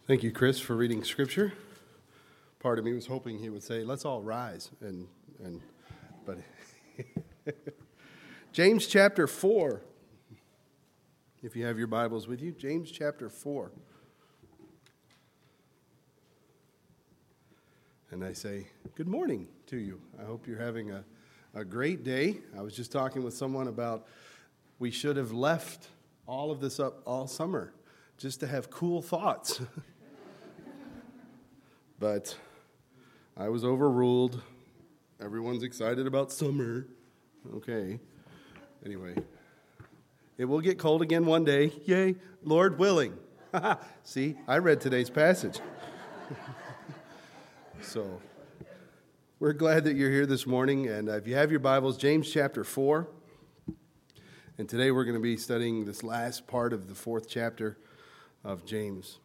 Thank you, Chris, for reading Scripture. Part of me was hoping he would say, "Let's all rise," but James chapter 4. If you have your Bibles with you, James chapter 4. And I say, good morning to you. I hope you're having a great day. I was just talking with someone about we should have left all of this up all summer just to have cool thoughts. But I was overruled. Everyone's excited about summer. Okay. Anyway, it will get cold again one day. Yay, Lord willing. See, I read today's passage. So, we're glad that you're here this morning. And if you have your Bibles, James chapter 4. And today we're going to be studying this last part of the 4th chapter of James.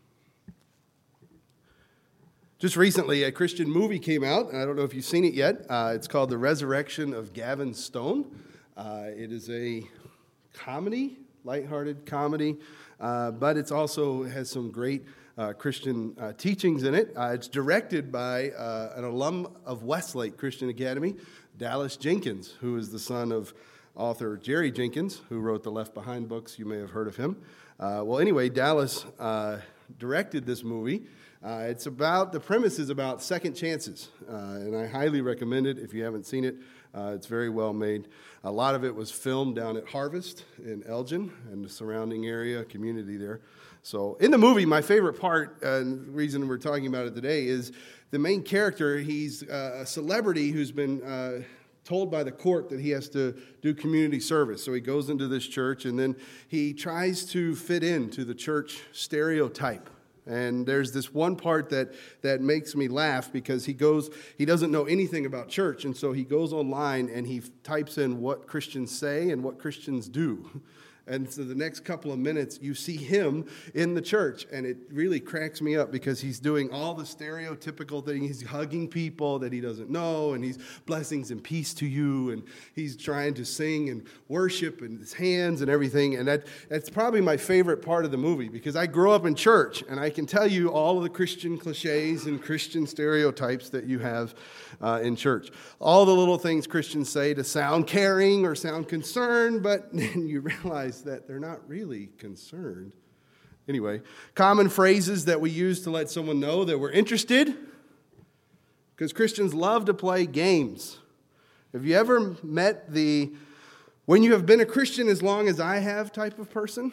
Just recently, a Christian movie came out. I don't know if you've seen it yet. It's called The Resurrection of Gavin Stone. It is a comedy, lighthearted comedy, but it also has some great Christian teachings in it. It's directed by an alum of Westlake Christian Academy, Dallas Jenkins, who is the son of author Jerry Jenkins, who wrote the Left Behind books. You may have heard of him. Anyway, Dallas directed this movie. The premise is about second chances, and I highly recommend it if you haven't seen it. It's very well made. A lot of it was filmed down at Harvest in Elgin and the surrounding area, community there. So in the movie, my favorite part, and the reason we're talking about it today, is the main character. He's a celebrity who's been told by the court that he has to do community service. So he goes into this church, and then he tries to fit into the church stereotype. And there's this one part that makes me laugh because he doesn't know anything about church, and so he goes online and he types in what Christians say and what Christians do. And so the next couple of minutes, you see him in the church, and it really cracks me up because he's doing all the stereotypical things. He's hugging people that he doesn't know, and he's blessings and peace to you, and he's trying to sing and worship and his hands and everything. And that's probably my favorite part of the movie because I grew up in church, and I can tell you all of the Christian cliches and Christian stereotypes that you have in church. All the little things Christians say to sound caring or sound concerned, but then you realize that they're not really concerned. Anyway, common phrases that we use to let someone know that we're interested, because Christians love to play games. Have you ever met when you have been a Christian as long as I have type of person?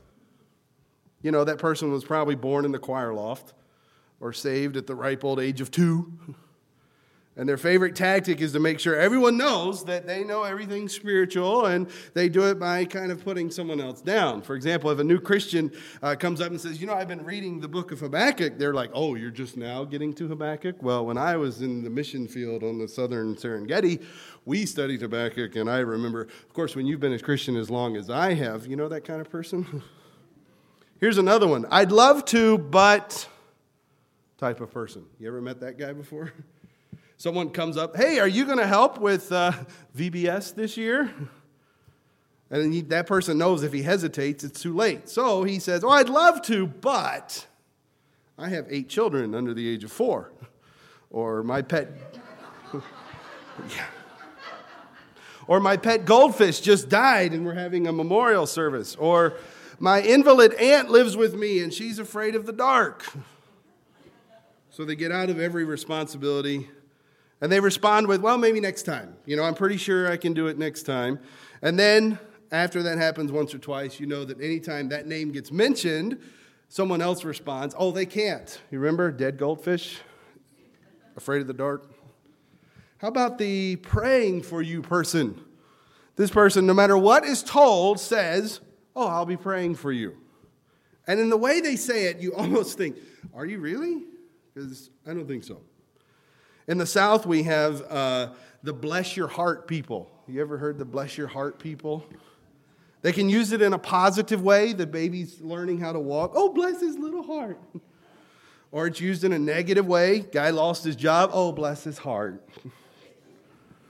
You know, that person was probably born in the choir loft or saved at the ripe old age of 2. And their favorite tactic is to make sure everyone knows that they know everything spiritual, and they do it by kind of putting someone else down. For example, if a new Christian comes up and says, I've been reading the book of Habakkuk, they're like, oh, you're just now getting to Habakkuk? Well, when I was in the mission field on the southern Serengeti, we studied Habakkuk, and I remember, of course, when you've been a Christian as long as I have, you know that kind of person? Here's another one. I'd love to, but type of person. You ever met that guy before? Someone comes up, hey, are you going to help with VBS this year? And that person knows if he hesitates, it's too late. So he says, I'd love to, but I have 8 children under the age of 4. Or my pet... yeah. Or my pet goldfish just died and we're having a memorial service. Or my invalid aunt lives with me and she's afraid of the dark. So they get out of every responsibility. And they respond with, well, maybe next time. I'm pretty sure I can do it next time. And then after that happens once or twice, you know that anytime that name gets mentioned, someone else responds, oh, they can't. You remember dead goldfish? Afraid of the dark? How about the praying for you person? This person, no matter what is told, says, oh, I'll be praying for you. And in the way they say it, you almost think, are you really? Because I don't think so. In the South, we have the bless your heart people. You ever heard the bless your heart people? They can use it in a positive way. The baby's learning how to walk. Oh, bless his little heart. Or it's used in a negative way. Guy lost his job. Oh, bless his heart.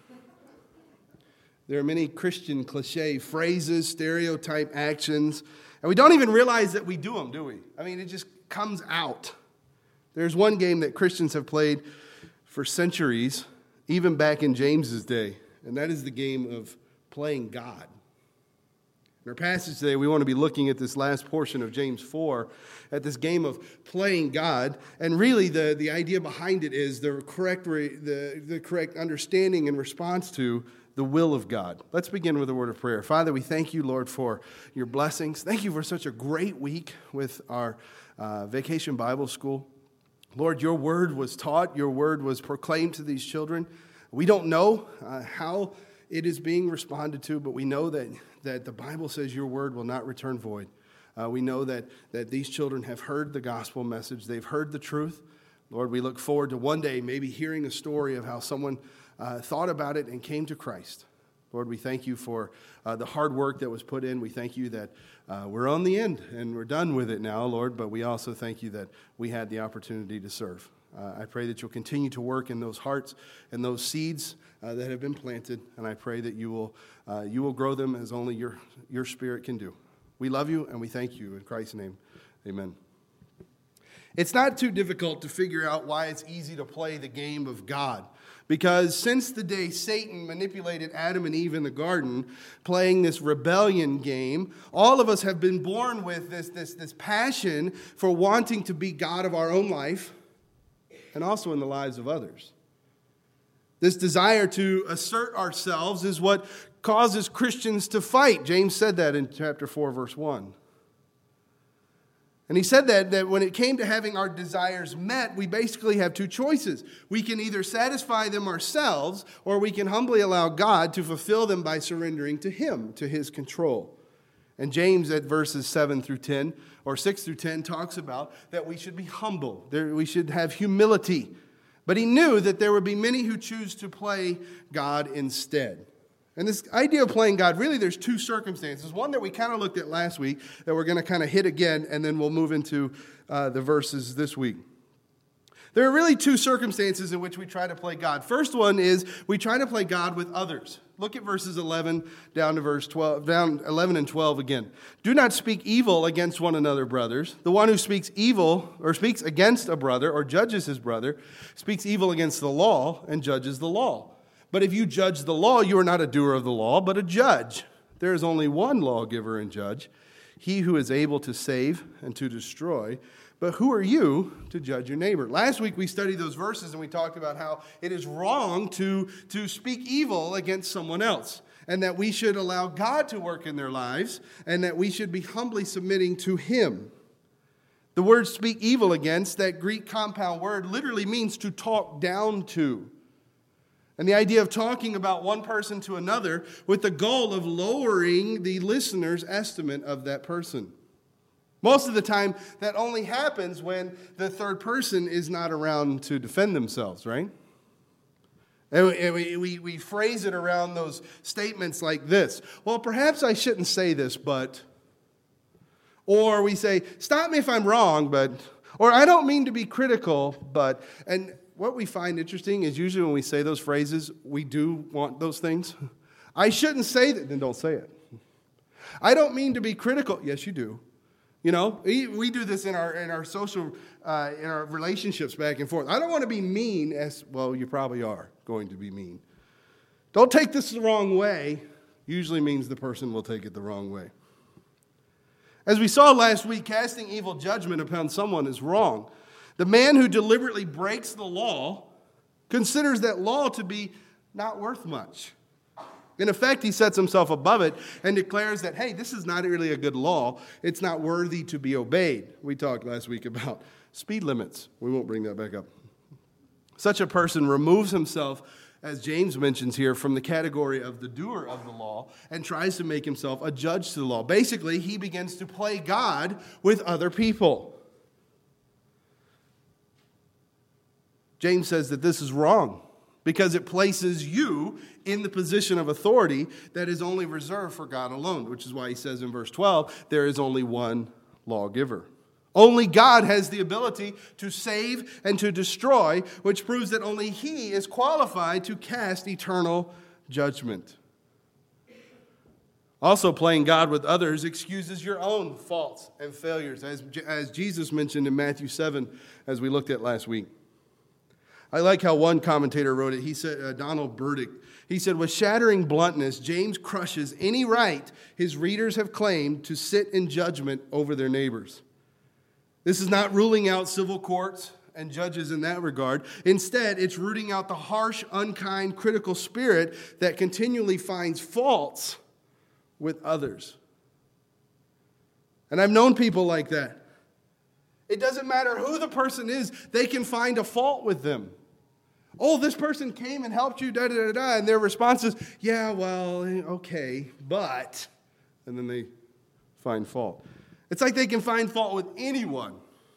There are many Christian cliche phrases, stereotype actions, And we don't even realize that we do them, do we? I mean, it just comes out. There's one game that Christians have played for centuries, even back in James's day, and that is the game of playing God. In our passage today, we want to be looking at this last portion of James 4, at this game of playing God. And really, the idea behind it is the correct understanding and response to the will of God. Let's begin with a word of prayer. Father, we thank you, Lord, for your blessings. Thank you for such a great week with our Vacation Bible School. Lord, your word was taught. Your word was proclaimed to these children. We don't know how it is being responded to, but we know that the Bible says your word will not return void. We know that these children have heard the gospel message. They've heard the truth. Lord, we look forward to one day maybe hearing a story of how someone thought about it and came to Christ. Lord, we thank you for the hard work that was put in. We thank you that we're on the end and we're done with it now, Lord, but we also thank you that we had the opportunity to serve. I pray that you'll continue to work in those hearts and those seeds that have been planted, and I pray that you will grow them as only your Spirit can do. We love you and we thank you. In Christ's name, amen. It's not too difficult to figure out why it's easy to play the game of God. Because since the day Satan manipulated Adam and Eve in the garden, playing this rebellion game, all of us have been born with this passion for wanting to be God of our own life and also in the lives of others. This desire to assert ourselves is what causes Christians to fight. James said that in chapter 4, verse 1. And he said that when it came to having our desires met, we basically have two choices. We can either satisfy them ourselves, or we can humbly allow God to fulfill them by surrendering to Him, to His control. And James at verses 7 through 10, or 6 through 10, talks about that we should be humble. We should have humility. But he knew that there would be many who choose to play God instead. And this idea of playing God, really there's two circumstances. One that we kind of looked at last week that we're going to kind of hit again, and then we'll move into the verses this week. There are really two circumstances in which we try to play God. First one is we try to play God with others. Look at verses 11 down to verse 12, down 11 and 12 again. Do not speak evil against one another, brothers. The one who speaks evil or speaks against a brother or judges his brother speaks evil against the law and judges the law. But if you judge the law, you are not a doer of the law, but a judge. There is only one lawgiver and judge, he who is able to save and to destroy. But who are you to judge your neighbor? Last week we studied those verses and we talked about how it is wrong to speak evil against someone else, and that we should allow God to work in their lives, and that we should be humbly submitting to Him. The word speak evil against, that Greek compound word, literally means to talk down to. And the idea of talking about one person to another with the goal of lowering the listener's estimate of that person. Most of the time, that only happens when the third person is not around to defend themselves, right? And we phrase it around those statements like this. Well, perhaps I shouldn't say this, but... Or we say, stop me if I'm wrong, but... Or I don't mean to be critical, but... And what we find interesting is usually when we say those phrases, we do want those things. I shouldn't say that, then don't say it. I don't mean to be critical. Yes, you do. You know, we do this in our social, in our relationships back and forth. I don't want to be mean, as well, you probably are going to be mean. Don't take this the wrong way, usually means the person will take it the wrong way. As we saw last week, casting evil judgment upon someone is wrong. The man who deliberately breaks the law considers that law to be not worth much. In effect, he sets himself above it and declares that, hey, this is not really a good law. It's not worthy to be obeyed. We talked last week about speed limits. We won't bring that back up. Such a person removes himself, as James mentions here, from the category of the doer of the law and tries to make himself a judge to the law. Basically, he begins to play God with other people. James says that this is wrong because it places you in the position of authority that is only reserved for God alone, which is why he says in verse 12, there is only one lawgiver. Only God has the ability to save and to destroy, which proves that only He is qualified to cast eternal judgment. Also, playing God with others excuses your own faults and failures, as Jesus mentioned in Matthew 7, as we looked at last week. I like how one commentator wrote it. He said, Donald Burdick, he said, with shattering bluntness, James crushes any right his readers have claimed to sit in judgment over their neighbors. This is not ruling out civil courts and judges in that regard. Instead, it's rooting out the harsh, unkind, critical spirit that continually finds faults with others. And I've known people like that. It doesn't matter who the person is, they can find a fault with them. Oh, this person came and helped you, da-da-da-da, and their response is, yeah, well, okay, but, and then they find fault. It's like they can find fault with anyone.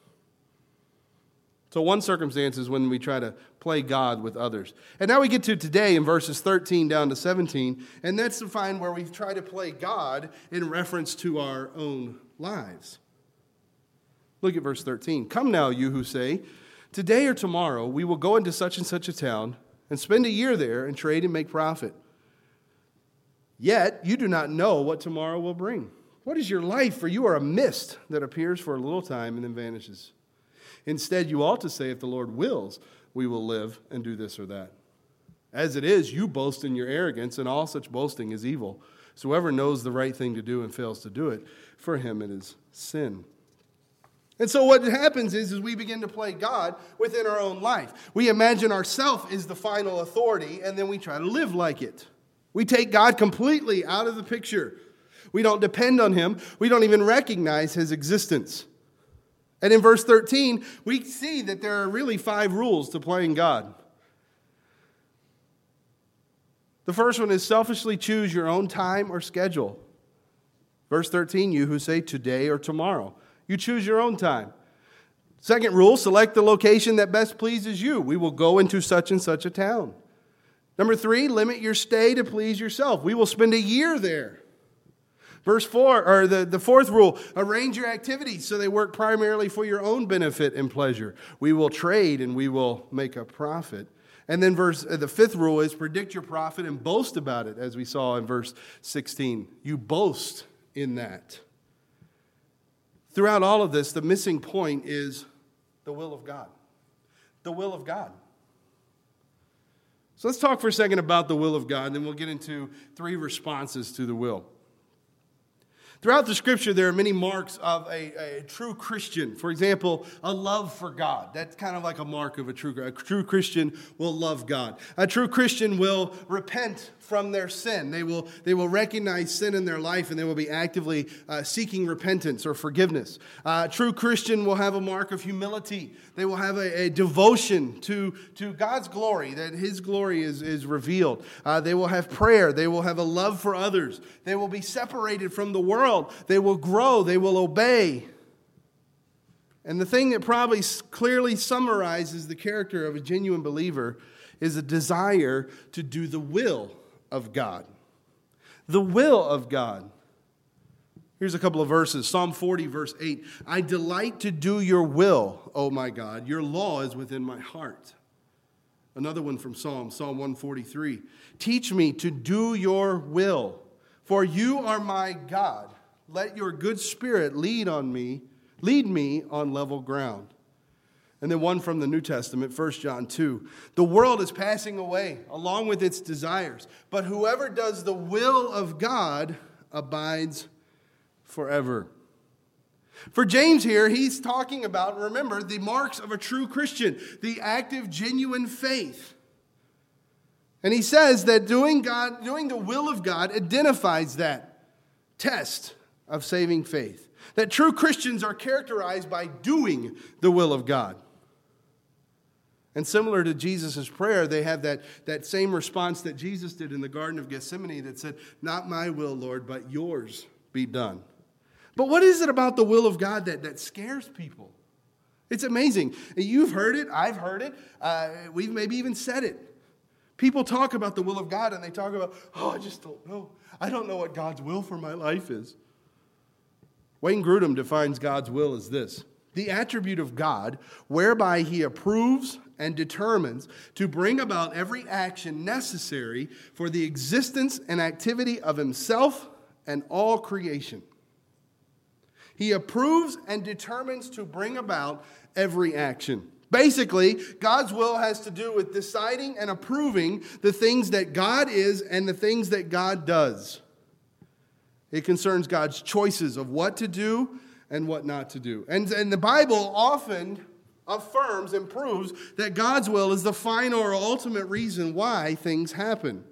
So one circumstance is when we try to play God with others. And now we get to today in verses 13 down to 17, and that's defined where we try to play God in reference to our own lives. Look at verse 13. Come now, you who say, today or tomorrow we will go into such and such a town and spend a year there and trade and make profit. Yet you do not know what tomorrow will bring. What is your life? For you are a mist that appears for a little time and then vanishes. Instead, you ought to say, if the Lord wills, we will live and do this or that. As it is, you boast in your arrogance, and all such boasting is evil. So whoever knows the right thing to do and fails to do it, for him it is sin. And so what happens is we begin to play God within our own life. We imagine ourselves is the final authority, and then we try to live like it. We take God completely out of the picture. We don't depend on him. We don't even recognize his existence. And in verse 13, we see that there are really 5 rules to playing God. The first one is selfishly choose your own time or schedule. Verse 13, you who say today or tomorrow. You choose your own time. Second rule, select the location that best pleases you. We will go into such and such a town. Number 3, limit your stay to please yourself. We will spend a year there. Verse 4, or the fourth rule, arrange your activities so they work primarily for your own benefit and pleasure. We will trade and we will make a profit. And then the fifth rule is predict your profit and boast about it, as we saw in verse 16. You boast in that. Throughout all of this, the missing point is the will of God. The will of God. So let's talk for a second about the will of God, and then we'll get into 3 responses to the will. Throughout the Scripture, there are many marks of a true Christian. For example, a love for God. That's kind of like a mark of a true Christian will love God. A true Christian will repent from their sin. They will recognize sin in their life, and they will be actively seeking repentance or forgiveness. A true Christian will have a mark of humility. They will have a devotion to God's glory, that his glory is revealed. They will have prayer. They will have a love for others. They will be separated from the world. They will grow. They will obey. And the thing that probably clearly summarizes the character of a genuine believer is a desire to do the will of God. The will of God. Here's a couple of verses. Psalm 40, verse 8. I delight to do your will, O my God. Your law is within my heart. Another one from Psalm 143. Teach me to do your will, for you are my God. Let your good spirit lead me on level ground. And then one from the New Testament, 1 John 2. The world is passing away along with its desires, but whoever does the will of God abides forever. For James here, he's talking about, remember, the marks of a true Christian, the active, genuine faith. And he says that doing the will of God identifies that test of saving faith. That true Christians are characterized by doing the will of God. And similar to Jesus' prayer, they have that same response that Jesus did in the Garden of Gethsemane that said, not my will, Lord, but yours be done. But what is it about the will of God that scares people? It's amazing. You've heard it. I've heard it. We've maybe even said it. People talk about the will of God and they talk about, I just don't know. I don't know what God's will for my life is. Wayne Grudem defines God's will as this: the attribute of God whereby he approves and determines to bring about every action necessary for the existence and activity of himself and all creation. He approves and determines to bring about every action. Basically, God's will has to do with deciding and approving the things that God is and the things that God does. It concerns God's choices of what to do and what not to do. And the Bible often affirms and proves that God's will is the final or ultimate reason why things happen.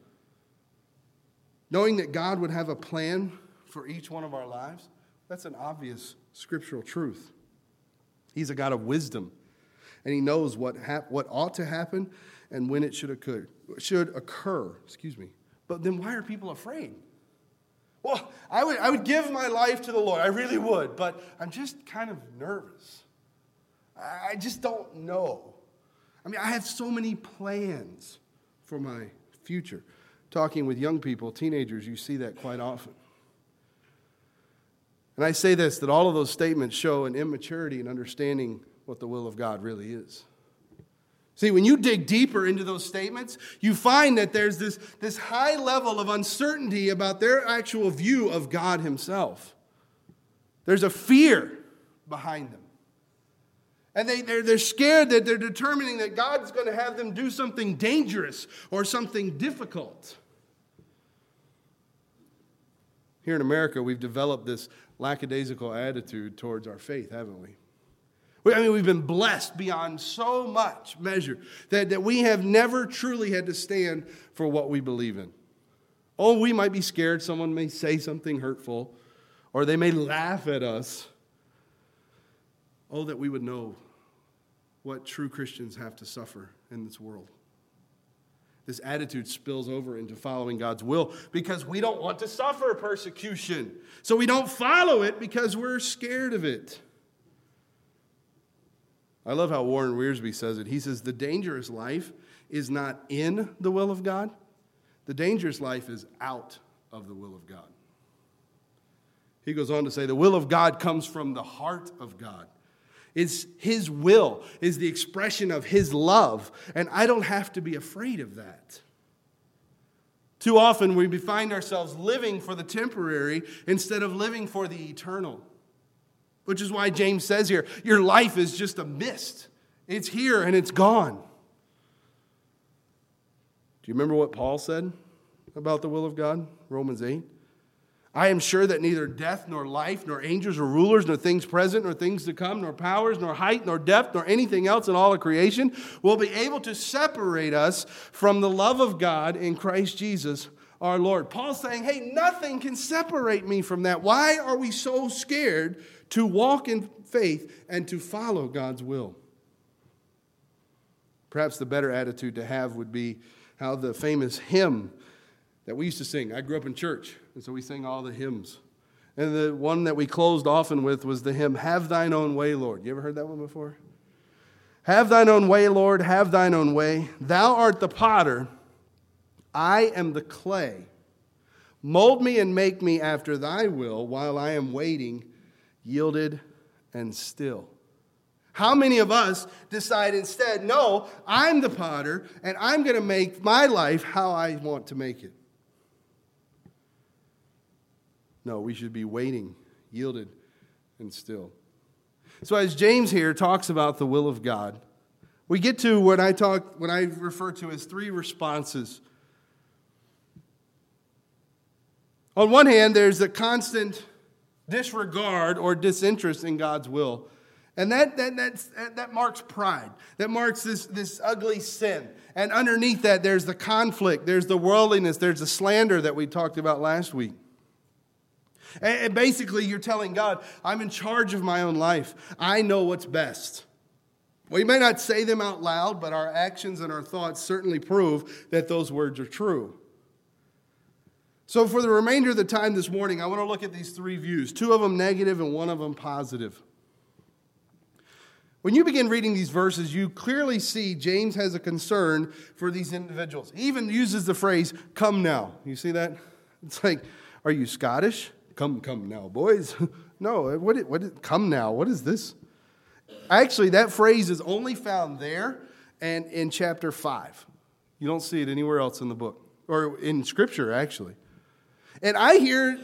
Knowing that God would have a plan for each one of our lives, that's an obvious scriptural truth. He's a God of wisdom, and He knows what ought to happen and when it should occur. But then why are people afraid? Well, I would give my life to the Lord. I really would, but I'm just kind of nervous. I just don't know. I mean, I have so many plans for my future. Talking with young people, teenagers, you see that quite often. And I say this, that all of those statements show an immaturity in understanding what the will of God really is. See, when you dig deeper into those statements, you find that there's this high level of uncertainty about their actual view of God Himself. There's a fear behind them. And they're scared that they're determining that God's going to have them do something dangerous or something difficult. Here in America, we've developed this lackadaisical attitude towards our faith, haven't we? I mean, we've been blessed beyond so much measure that we have never truly had to stand for what we believe in. Oh, we might be scared. Someone may say something hurtful, or they may laugh at us. Oh, that we would know what true Christians have to suffer in this world. This attitude spills over into following God's will because we don't want to suffer persecution. So we don't follow it because we're scared of it. I love how Warren Wiersbe says it. He says, the dangerous life is not in the will of God. The dangerous life is out of the will of God. He goes on to say, the will of God comes from the heart of God. It's His will, is the expression of His love, and I don't have to be afraid of that. Too often we find ourselves living for the temporary instead of living for the eternal. Which is why James says here, your life is just a mist. It's here and it's gone. Do you remember what Paul said about the will of God? Romans 8. I am sure that neither death, nor life, nor angels, nor rulers, nor things present, nor things to come, nor powers, nor height, nor depth, nor anything else in all of creation will be able to separate us from the love of God in Christ Jesus our Lord. Paul's saying, hey, nothing can separate me from that. Why are we so scared to walk in faith and to follow God's will? Perhaps the better attitude to have would be how the famous hymn that we used to sing. I grew up in church, and so we sang all the hymns. And the one that we closed often with was the hymn, Have Thine Own Way, Lord. You ever heard that one before? Have Thine Own Way, Lord, have Thine own way. Thou art the potter, I am the clay. Mold me and make me after Thy will while I am waiting, yielded and still. How many of us decide instead, no, I'm the potter, and I'm going to make my life how I want to make it? No, we should be waiting, yielded, and still. So as James here talks about the will of God, we get to what I refer to as three responses. On one hand, there's a constant disregard or disinterest in God's will. And that marks pride. That marks this ugly sin. And underneath that, there's the conflict, there's the worldliness, there's the slander that we talked about last week. And basically, you're telling God, I'm in charge of my own life. I know what's best. We may not say them out loud, but our actions and our thoughts certainly prove that those words are true. So for the remainder of the time this morning, I want to look at these three views, two of them negative and one of them positive. When you begin reading these verses, you clearly see James has a concern for these individuals. He even uses the phrase, come now. You see that? It's like, are you Scottish? Come now, boys. No, come now? What is this? Actually, that phrase is only found there and in chapter 5. You don't see it anywhere else in the book, or in Scripture, actually. And I hear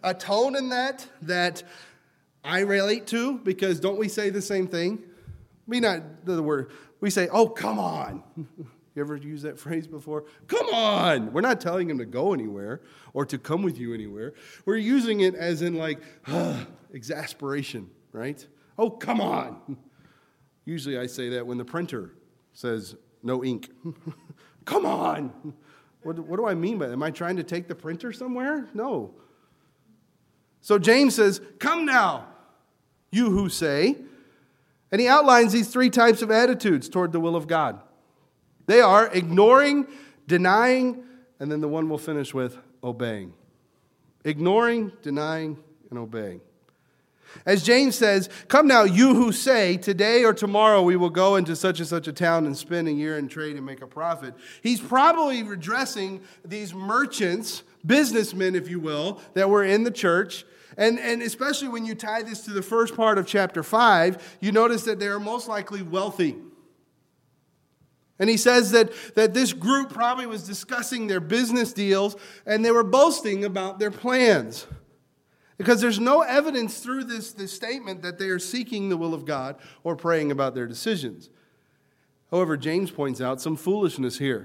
a tone in that I relate to, because don't we say the same thing? We say, oh, come on. You ever used that phrase before? Come on. We're not telling him to go anywhere or to come with you anywhere. We're using it as in like exasperation, right? Oh, come on. Usually I say that when the printer says no ink. Come on. What do I mean by that? Am I trying to take the printer somewhere? No. So James says, come now, you who say. And he outlines these three types of attitudes toward the will of God. They are ignoring, denying, and then the one we'll finish with, obeying. Ignoring, denying, and obeying. As James says, come now, you who say, today or tomorrow we will go into such and such a town and spend a year in trade and make a profit. He's probably addressing these merchants, businessmen, if you will, that were in the church. And especially when you tie this to the first part of chapter 5, you notice that they are most likely wealthy. And he says that this group probably was discussing their business deals and they were boasting about their plans. Because there's no evidence through this statement that they are seeking the will of God or praying about their decisions. However, James points out some foolishness here.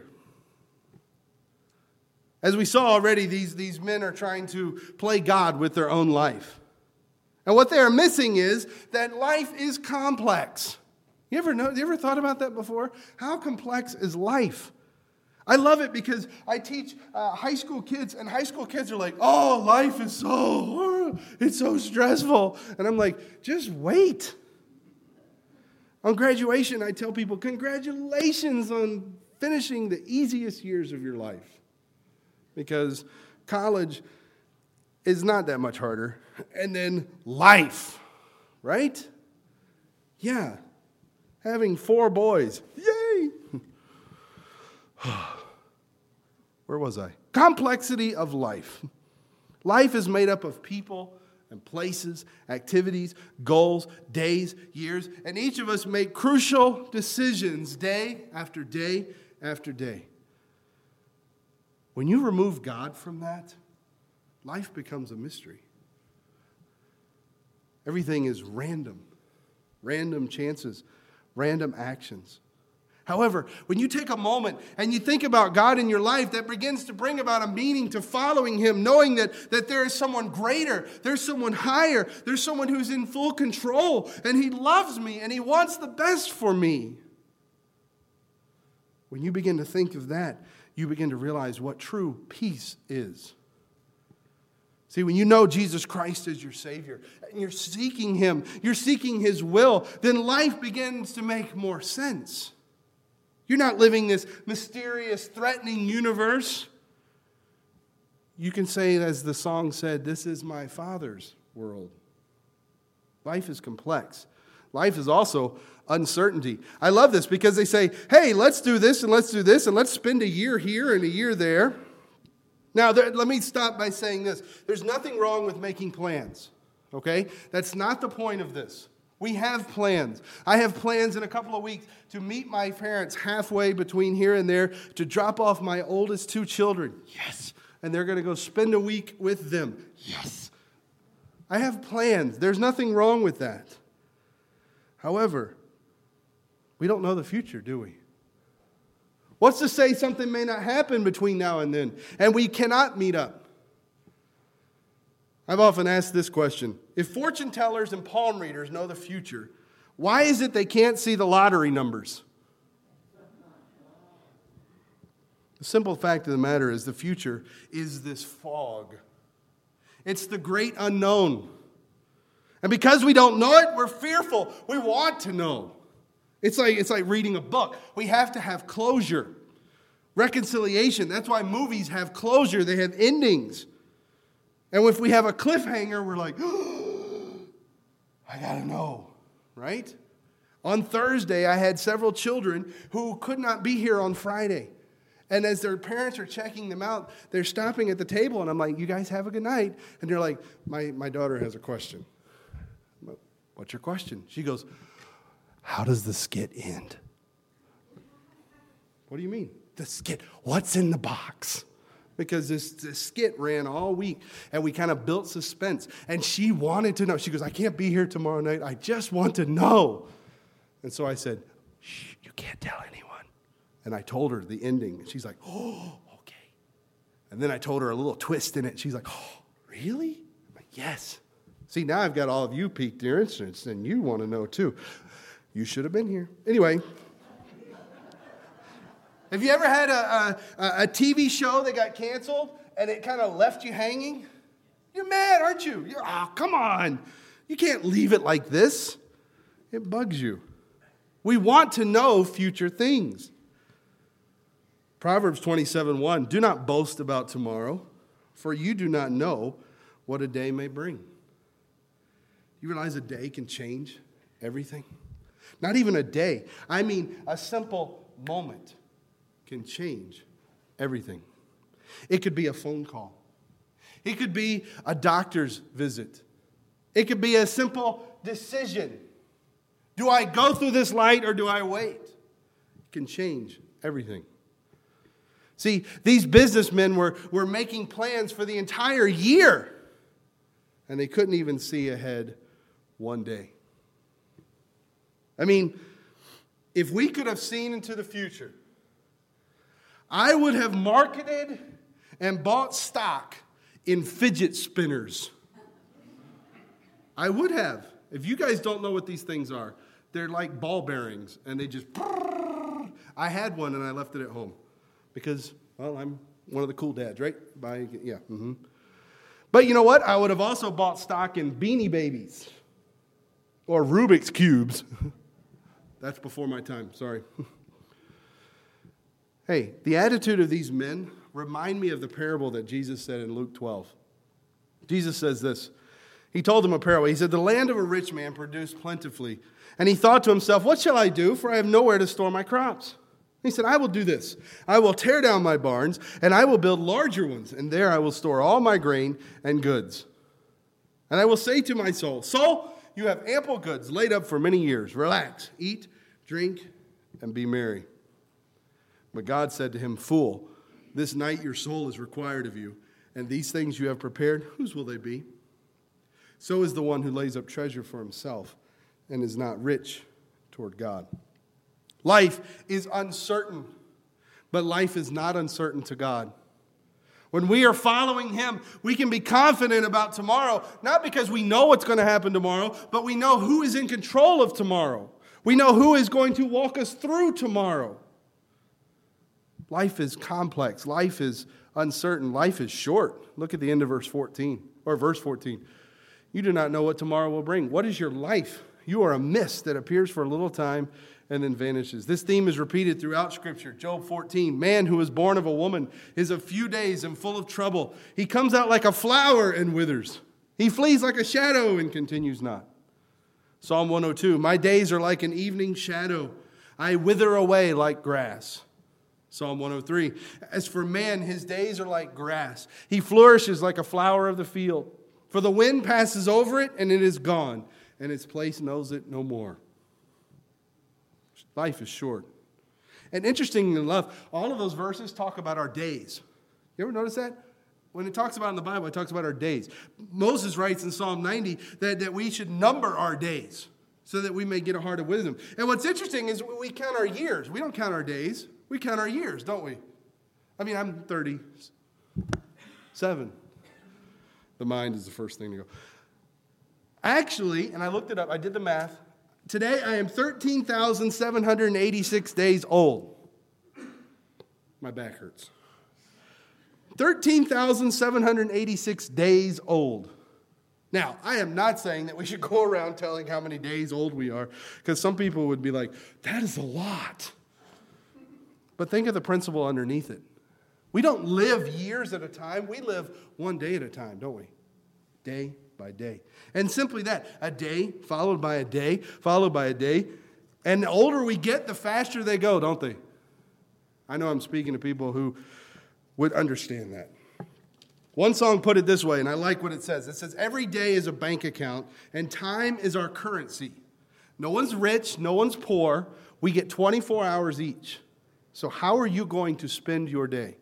As we saw already, these men are trying to play God with their own life. And what they are missing is that life is complex. You ever thought about that before? How complex is life? I love it because I teach high school kids, and high school kids are like, oh, life is it's so stressful. And I'm like, just wait. On graduation, I tell people, congratulations on finishing the easiest years of your life. Because college is not that much harder. And then life, right? Yeah. Having 4 boys. Yay! Where was I? Complexity of life. Life is made up of people and places, activities, goals, days, years, and each of us make crucial decisions day after day after day. When you remove God from that, life becomes a mystery. Everything is random chances, random actions. However, when you take a moment and you think about God in your life, that begins to bring about a meaning to following Him, knowing that there is someone greater, there's someone higher, there's someone who's in full control, and He loves me, and He wants the best for me. When you begin to think of that, you begin to realize what true peace is. See, when you know Jesus Christ is your Savior, and you're seeking Him, you're seeking His will, then life begins to make more sense. You're not living this mysterious, threatening universe. You can say, as the song said, this is my Father's world. Life is complex. Life is also uncertainty. I love this because they say, hey, let's do this and let's do this and let's spend a year here and a year there. Now, let me stop by saying this. There's nothing wrong with making plans, okay? That's not the point of this. We have plans. I have plans in a couple of weeks to meet my parents halfway between here and there to drop off my oldest 2 children. Yes. And they're going to go spend a week with them. Yes. I have plans. There's nothing wrong with that. However, we don't know the future, do we? What's to say something may not happen between now and then, and we cannot meet up? I've often asked this question. If fortune tellers and palm readers know the future, why is it they can't see the lottery numbers? The simple fact of the matter is the future is this fog. It's the great unknown. And because we don't know it, we're fearful. We want to know. It's like reading a book. We have to have closure. Reconciliation. That's why movies have closure. They have endings. And if we have a cliffhanger, we're like, oh, I gotta know, right? On Thursday, I had several children who could not be here on Friday. And as their parents are checking them out, they're stopping at the table, and I'm like, you guys have a good night. And they're like, my daughter has a question. What's your question? She goes, how does the skit end? What do you mean? The skit, what's in the box? because this skit ran all week, and we kind of built suspense. And she wanted to know. She goes, I can't be here tomorrow night. I just want to know. And so I said, shh, you can't tell anyone. And I told her the ending. And she's like, oh, okay. And then I told her a little twist in it. She's like, oh, really? I'm like, yes. See, now I've got all of you piqued your interest, and you want to know too. You should have been here. Anyway. Have you ever had a TV show that got canceled and it kind of left you hanging? You're mad, aren't you? Come on. You can't leave it like this. It bugs you. We want to know future things. Proverbs 27:1, do not boast about tomorrow, for you do not know what a day may bring. You realize a day can change everything? Not even a day. I mean, a simple moment can change everything. It could be a phone call. It could be a doctor's visit. It could be a simple decision. Do I go through this light or do I wait? It can change everything. See, these businessmen were making plans for the entire year, and they couldn't even see ahead one day. I mean, if we could have seen into the future, I would have marketed and bought stock in fidget spinners. I would have. If you guys don't know what these things are, they're like ball bearings, and they just... I had one, and I left it at home because, well, I'm one of the cool dads, right? But you know what? I would have also bought stock in Beanie Babies or Rubik's Cubes. That's before my time, sorry. Hey, the attitude of these men remind me of the parable that Jesus said in Luke 12. Jesus says this. He told them a parable. He said, the land of a rich man produced plentifully. And he thought to himself, what shall I do? For I have nowhere to store my crops. He said, I will do this. I will tear down my barns, and I will build larger ones. And there I will store all my grain and goods. And I will say to my soul, soul, you have ample goods laid up for many years. Relax, eat, drink, and be merry. But God said to him, fool, this night your soul is required of you, and these things you have prepared, whose will they be? So is the one who lays up treasure for himself and is not rich toward God. Life is uncertain, but life is not uncertain to God. When we are following him, we can be confident about tomorrow, not because we know what's going to happen tomorrow, but we know who is in control of tomorrow. We know who is going to walk us through tomorrow. Life is complex. Life is uncertain. Life is short. Look at the end of verse 14. You do not know what tomorrow will bring. What is your life? You are a mist that appears for a little time and then vanishes. This theme is repeated throughout Scripture. Job 14, man who is born of a woman is a few days and full of trouble. He comes out like a flower and withers. He flees like a shadow and continues not. Psalm 102, my days are like an evening shadow. I wither away like grass. Psalm 103, as for man, his days are like grass. He flourishes like a flower of the field. For the wind passes over it, and it is gone, and its place knows it no more. Life is short. And interestingly enough, all of those verses talk about our days. You ever notice that? When it talks about in the Bible, it talks about our days. Moses writes in Psalm 90 that we should number our days so that we may get a heart of wisdom. And what's interesting is we count our years. We don't count our days. We count our years, don't we? I mean, I'm 37. The mind is the first thing to go. Actually, and I looked it up, I did the math. Today I am 13,786 days old. My back hurts. 13,786 days old. Now, I am not saying that we should go around telling how many days old we are, because some people would be like, that is a lot. But think of the principle underneath it. We don't live years at a time. We live one day at a time, don't we? Day by day. And simply that, a day followed by a day, followed by a day. And the older we get, the faster they go, don't they? I know I'm speaking to people who would understand that. One song put it this way, and I like what it says. It says, every day is a bank account, and time is our currency. No one's rich, no one's poor. We get 24 hours each. So how are you going to spend your day?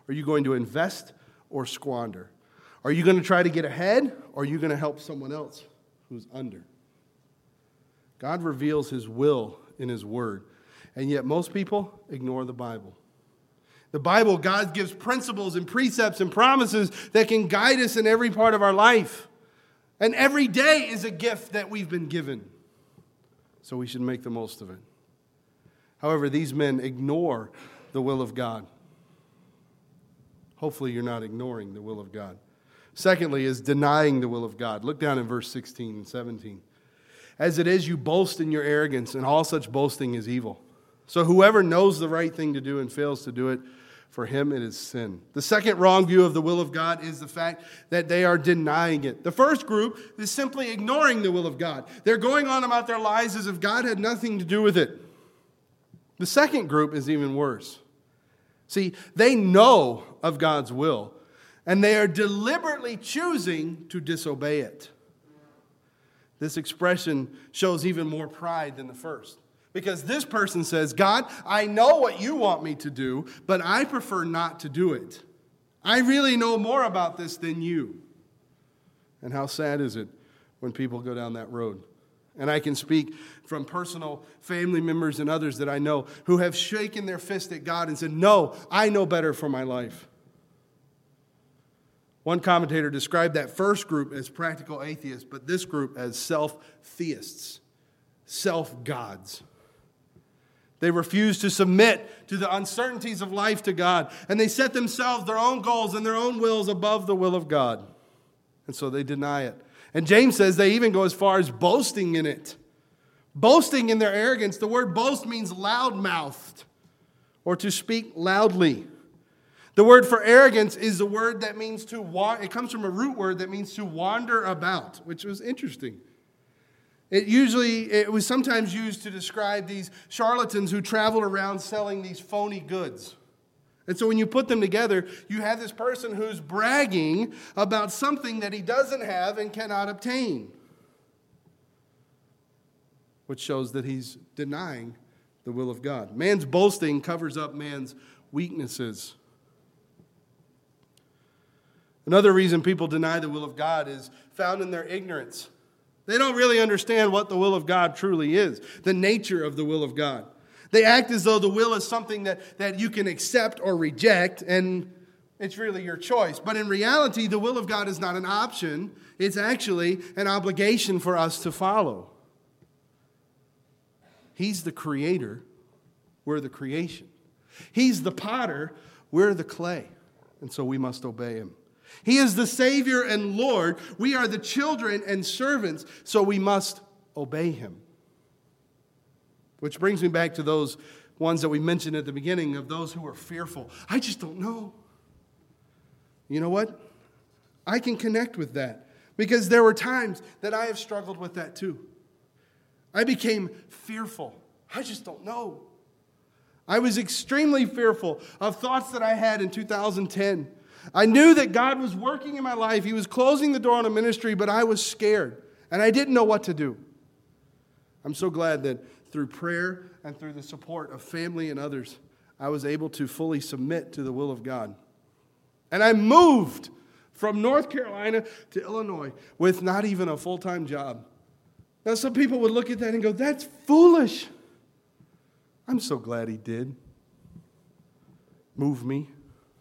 Are you going to invest or squander? Are you going to try to get ahead, or are you going to help someone else who's under? God reveals His will in His Word, and yet most people ignore the Bible. The Bible, God gives principles and precepts and promises that can guide us in every part of our life. And every day is a gift that we've been given. So we should make the most of it. However, these men ignore the will of God. Hopefully you're not ignoring the will of God. Secondly is denying the will of God. Look down in verse 16 and 17. As it is, you boast in your arrogance, and all such boasting is evil. So whoever knows the right thing to do and fails to do it, for him it is sin. The second wrong view of the will of God is the fact that they are denying it. The first group is simply ignoring the will of God. They're going on about their lives as if God had nothing to do with it. The second group is even worse. See, they know of God's will, and they are deliberately choosing to disobey it. This expression shows even more pride than the first. Because this person says, God, I know what you want me to do, but I prefer not to do it. I really know more about this than you. And how sad is it when people go down that road? And I can speak from personal family members and others that I know who have shaken their fist at God and said, no, I know better for my life. One commentator described that first group as practical atheists, but this group as self-theists, self-gods. They refuse to submit to the uncertainties of life to God, and they set themselves their own goals and their own wills above the will of God. And so they deny it. And James says they even go as far as boasting in it. Boasting in their arrogance. The word boast means loud-mouthed or to speak loudly. The word for arrogance is a word that means to wander. It comes from a root word that means to wander about, which was interesting. It was sometimes used to describe these charlatans who traveled around selling these phony goods. And so when you put them together, you have this person who's bragging about something that he doesn't have and cannot obtain, which shows that he's denying the will of God. Man's boasting covers up man's weaknesses. Another reason people deny the will of God is found in their ignorance. They don't really understand what the will of God truly is, the nature of the will of God. They act as though the will is something that you can accept or reject, and it's really your choice. But in reality, the will of God is not an option. It's actually an obligation for us to follow. He's the creator. We're the creation. He's the potter. We're the clay. And so we must obey him. He is the Savior and Lord. We are the children and servants, so we must obey him. Which brings me back to those ones that we mentioned at the beginning, of those who are fearful. I just don't know. You know what? I can connect with that, because there were times that I have struggled with that too. I became fearful. I just don't know. I was extremely fearful of thoughts that I had in 2010. I knew that God was working in my life. He was closing the door on a ministry, but I was scared, and I didn't know what to do. I'm so glad that through prayer and through the support of family and others, I was able to fully submit to the will of God. And I moved from North Carolina to Illinois with not even a full-time job. Now, some people would look at that and go, that's foolish. I'm so glad he did move me.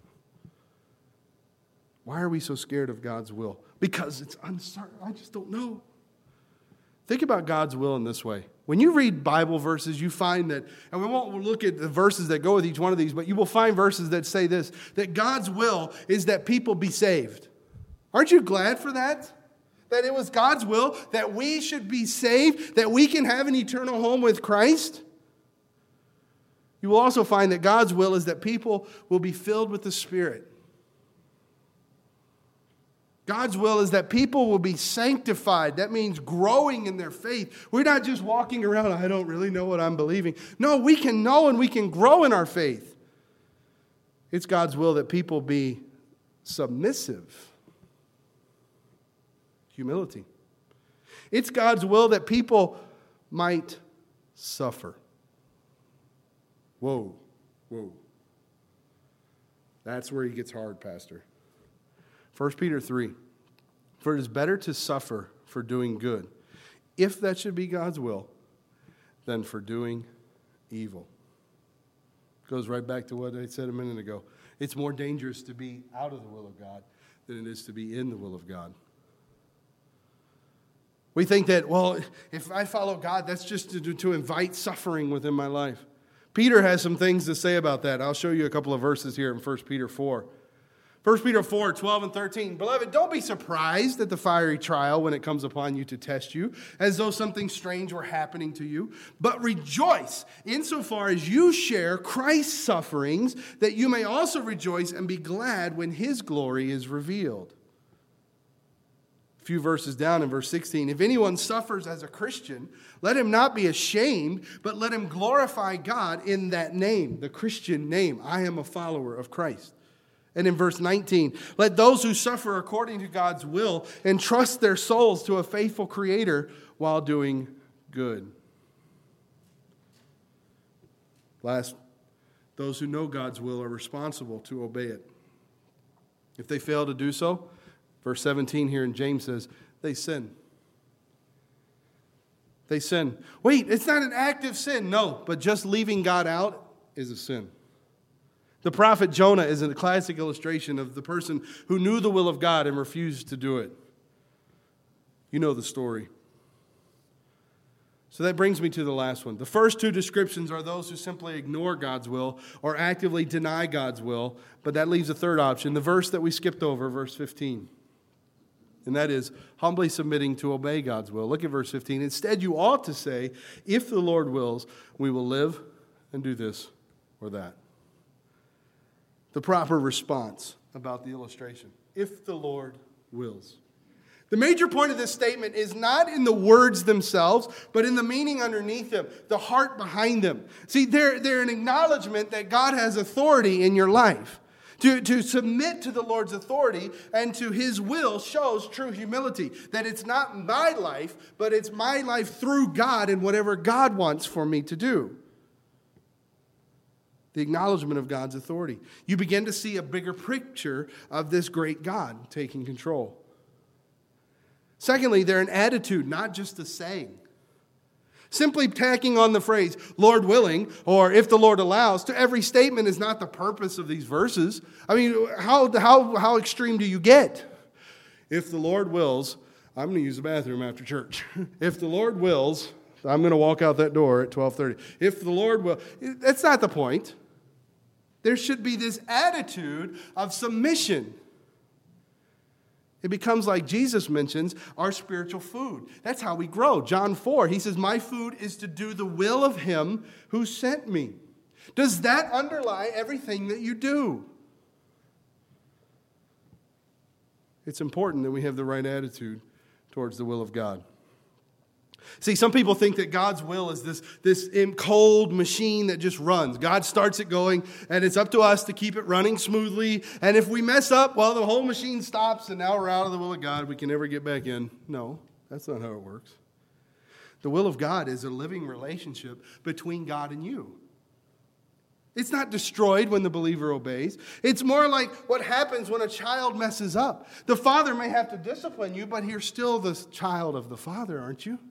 Why are we so scared of God's will? Because it's uncertain. I just don't know. Think about God's will in this way. When you read Bible verses, you find that, and we won't look at the verses that go with each one of these, but you will find verses that say this, that God's will is that people be saved. Aren't you glad for that? That it was God's will that we should be saved, that we can have an eternal home with Christ? You will also find that God's will is that people will be filled with the Spirit. God's will is that people will be sanctified. That means growing in their faith. We're not just walking around, I don't really know what I'm believing. No, we can know and we can grow in our faith. It's God's will that people be submissive. Humility. It's God's will that people might suffer. Whoa, whoa. That's where he gets hard, Pastor. 1 Peter 3. For it is better to suffer for doing good, if that should be God's will, than for doing evil. Goes right back to what I said a minute ago. It's more dangerous to be out of the will of God than it is to be in the will of God. We think that, well, if I follow God, that's just to invite suffering within my life. Peter has some things to say about that. I'll show you a couple of verses here in 1 Peter 4. 1 Peter 4, 12 and 13. Beloved, don't be surprised at the fiery trial when it comes upon you to test you, as though something strange were happening to you. But rejoice insofar as you share Christ's sufferings, that you may also rejoice and be glad when his glory is revealed. A few verses down in verse 16. If anyone suffers as a Christian, let him not be ashamed, but let him glorify God in that name, the Christian name. I am a follower of Christ. And in verse 19, let those who suffer according to God's will entrust their souls to a faithful Creator while doing good. Last, those who know God's will are responsible to obey it. If they fail to do so, verse 17 here in James says, they sin. They sin. Wait, it's not an active sin. No, but just leaving God out is a sin. The prophet Jonah is a classic illustration of the person who knew the will of God and refused to do it. You know the story. So that brings me to the last one. The first two descriptions are those who simply ignore God's will or actively deny God's will, but that leaves a third option, the verse that we skipped over, verse 15. And that is humbly submitting to obey God's will. Look at verse 15. Instead, you ought to say, if the Lord wills, we will live and do this or that. The proper response about the illustration. If the Lord wills. The major point of this statement is not in the words themselves, but in the meaning underneath them, the heart behind them. See, they're an acknowledgement that God has authority in your life. To submit to the Lord's authority and to his will shows true humility. That it's not my life, but it's my life through God and whatever God wants for me to do. The acknowledgement of God's authority. You begin to see a bigger picture of this great God taking control. Secondly, they're an attitude, not just a saying. Simply tacking on the phrase, Lord willing, or if the Lord allows, to every statement is not the purpose of these verses. I mean, how extreme do you get? If the Lord wills, I'm going to use the bathroom after church. If the Lord wills, I'm going to walk out that door at 12:30. If the Lord will, that's not the point. There should be this attitude of submission. It becomes, like Jesus mentions, our spiritual food. That's how we grow. John 4, he says, my food is to do the will of him who sent me. Does that underlie everything that you do? It's important that we have the right attitude towards the will of God. See, some people think that God's will is this cold machine that just runs. God starts it going, and it's up to us to keep it running smoothly. And if we mess up, well, the whole machine stops, and now we're out of the will of God. We can never get back in. No, that's not how it works. The will of God is a living relationship between God and you. It's not destroyed when the believer obeys. It's more like what happens when a child messes up. The father may have to discipline you, but you're still the child of the father, aren't you?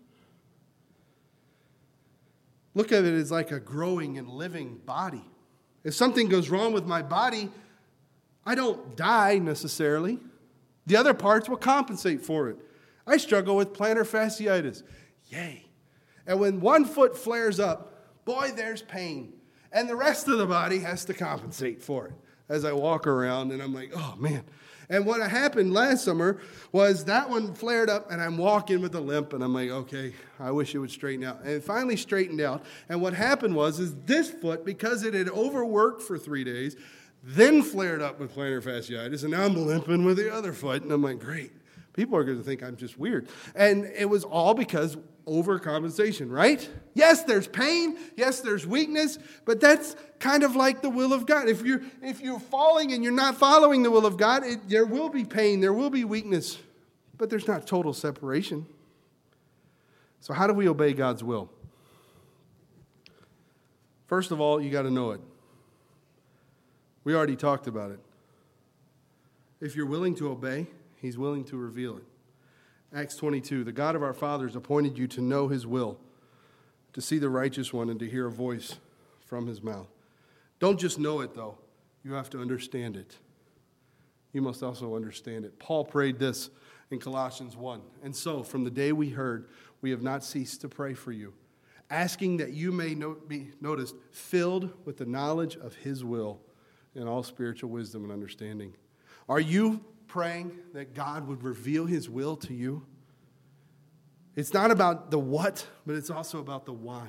Look at it as like a growing and living body. If something goes wrong with my body, I don't die necessarily. The other parts will compensate for it. I struggle with plantar fasciitis. Yay. And when one foot flares up, boy, there's pain. And the rest of the body has to compensate for it as I walk around, and I'm like, oh, man. And what happened last summer was that one flared up, and I'm walking with a limp, and I'm like, okay, I wish it would straighten out. And it finally straightened out. And what happened was this foot, because it had overworked for 3 days, then flared up with plantar fasciitis, and now I'm limping with the other foot. And I'm like, great. People are going to think I'm just weird. And it was all because overcompensation, right? Yes, there's pain. Yes, there's weakness. But that's kind of like the will of God. If you're falling and you're not following the will of God, there will be pain. There will be weakness. But there's not total separation. So how do we obey God's will? First of all, you got to know it. We already talked about it. If you're willing to obey, He's willing to reveal it. Acts 22, the God of our fathers appointed you to know His will, to see the righteous one and to hear a voice from His mouth. Don't just know it, though. You have to understand it. You must also understand it. Paul prayed this in Colossians 1. And so, from the day we heard, we have not ceased to pray for you, asking that you may be noticed, filled with the knowledge of His will and all spiritual wisdom and understanding. Are you praying that God would reveal His will to you? It's not about the what, but it's also about the why.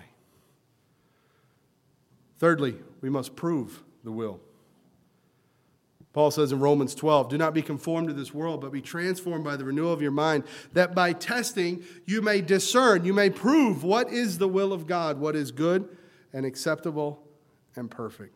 Thirdly, we must prove the will. Paul says in Romans 12, do not be conformed to this world, but be transformed by the renewal of your mind, that by testing you may discern, you may prove what is the will of God, what is good and acceptable and perfect.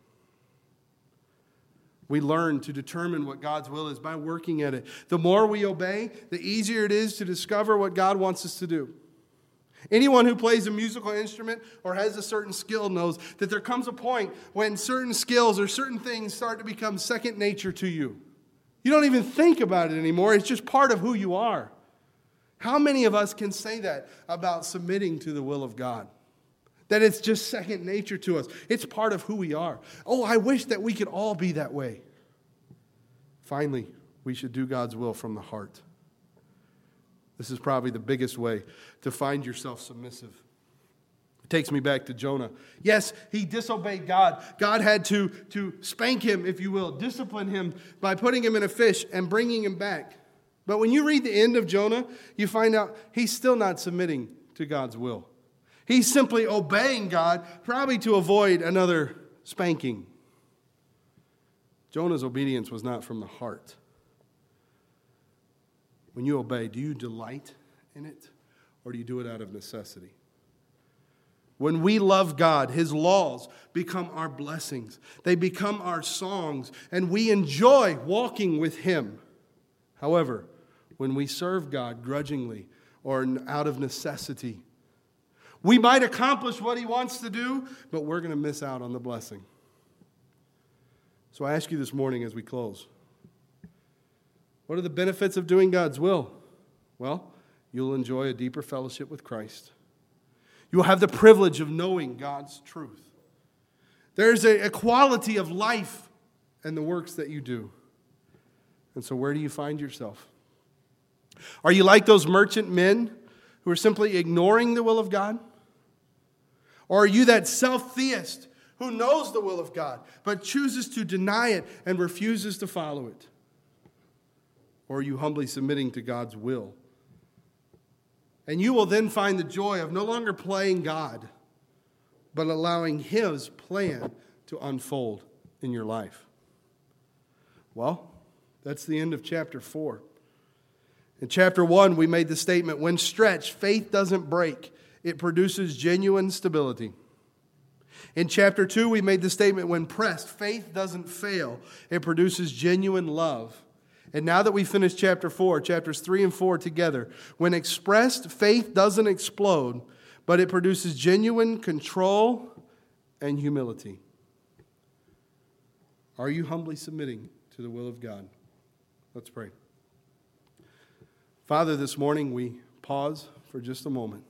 We learn to determine what God's will is by working at it. The more we obey, the easier it is to discover what God wants us to do. Anyone who plays a musical instrument or has a certain skill knows that there comes a point when certain skills or certain things start to become second nature to you. You don't even think about it anymore. It's just part of who you are. How many of us can say that about submitting to the will of God? That it's just second nature to us. It's part of who we are. Oh, I wish that we could all be that way. Finally, we should do God's will from the heart. This is probably the biggest way to find yourself submissive. It takes me back to Jonah. Yes, he disobeyed God. God had to spank him, if you will, discipline him by putting him in a fish and bringing him back. But when you read the end of Jonah, you find out he's still not submitting to God's will. He's simply obeying God, probably to avoid another spanking. Jonah's obedience was not from the heart. When you obey, do you delight in it, or do you do it out of necessity? When we love God, His laws become our blessings. They become our songs, and we enjoy walking with Him. However, when we serve God grudgingly or out of necessity, we might accomplish what He wants to do, but we're going to miss out on the blessing. So I ask you this morning as we close, what are the benefits of doing God's will? Well, you'll enjoy a deeper fellowship with Christ. You'll have the privilege of knowing God's truth. There's a quality of life in the works that you do. And so where do you find yourself? Are you like those merchant men who are simply ignoring the will of God? Or are you that self-theist who knows the will of God but chooses to deny it and refuses to follow it? Or are you humbly submitting to God's will? And you will then find the joy of no longer playing God, but allowing His plan to unfold in your life. Well, that's the end of chapter 4. In chapter 1, we made the statement, when stretched, faith doesn't break. It produces genuine stability. In chapter 2, we made the statement, when pressed, faith doesn't fail. It produces genuine love. And now that we finished chapter 4, chapters 3 and 4 together, when expressed, faith doesn't explode, but it produces genuine control and humility. Are you humbly submitting to the will of God? Let's pray. Father, this morning we pause for just a moment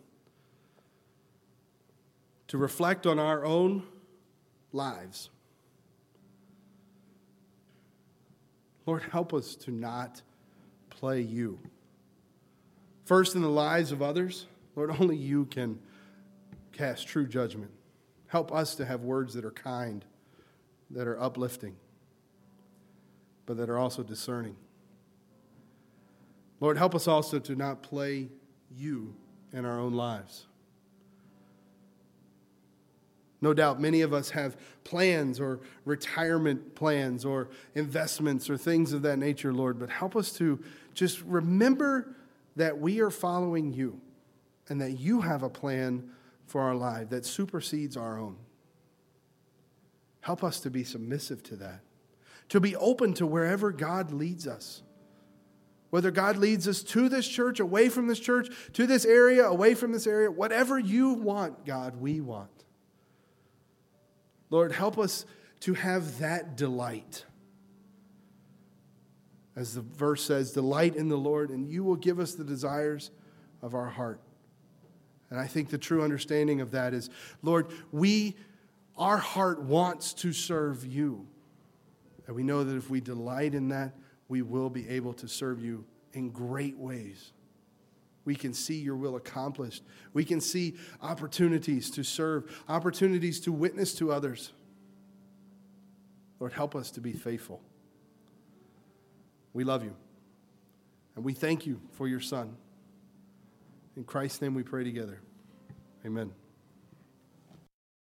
to reflect on our own lives. Lord, help us to not play you. First in the lives of others, Lord, only you can cast true judgment. Help us to have words that are kind, that are uplifting, but that are also discerning. Lord, help us also to not play you in our own lives. No doubt many of us have plans or retirement plans or investments or things of that nature, Lord, but help us to just remember that we are following you and that you have a plan for our life that supersedes our own. Help us to be submissive to that, to be open to wherever God leads us. Whether God leads us to this church, away from this church, to this area, away from this area, whatever you want, God, we want. Lord, help us to have that delight. As the verse says, delight in the Lord, and you will give us the desires of our heart. And I think the true understanding of that is, Lord, our heart wants to serve you. And we know that if we delight in that, we will be able to serve you in great ways. We can see your will accomplished. We can see opportunities to serve, opportunities to witness to others. Lord, help us to be faithful. We love you. And we thank you for your Son. In Christ's name we pray together. Amen.